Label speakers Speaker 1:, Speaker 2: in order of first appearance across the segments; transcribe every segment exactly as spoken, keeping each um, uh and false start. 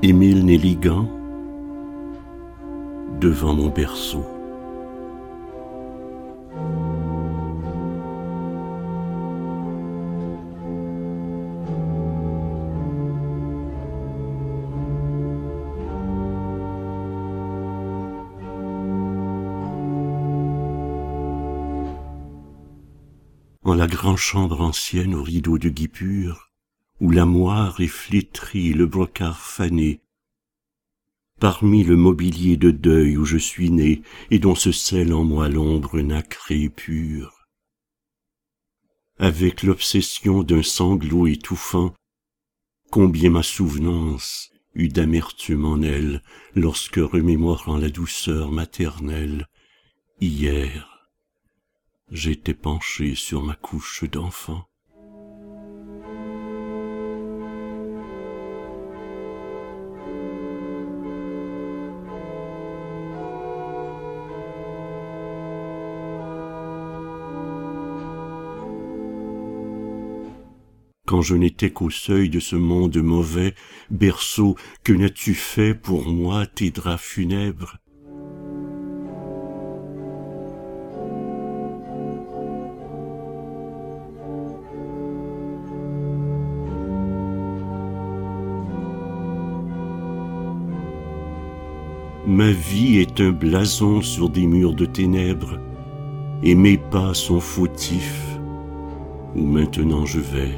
Speaker 1: Émile Nelligan, devant mon berceau. En la grande chambre ancienne aux rideaux de guipure, où la moire est flétrie, le brocart fané, parmi le mobilier de deuil où je suis né et dont se scelle en moi l'ombre nacrée et pure, avec l'obsession d'un sanglot étouffant, combien ma souvenance eut d'amertume en elle lorsque, remémorant la douceur maternelle, hier, j'étais penché sur ma couche d'enfant. Quand je n'étais qu'au seuil de ce monde mauvais, berceau, que n'as-tu fait pour moi tes draps funèbres? Ma vie est un blason sur des murs de ténèbres, et mes pas sont fautifs, où maintenant je vais.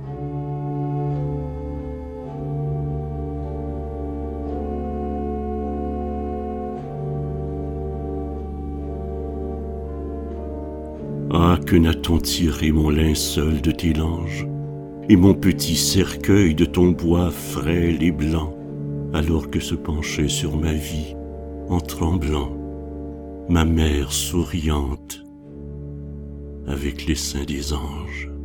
Speaker 1: Ah, que n'a-t-on tiré mon linceul de tes langes, et mon petit cercueil de ton bois frêle et blanc, alors que se penchait sur ma vie, en tremblant, ma mère souriante, avec les seins des anges.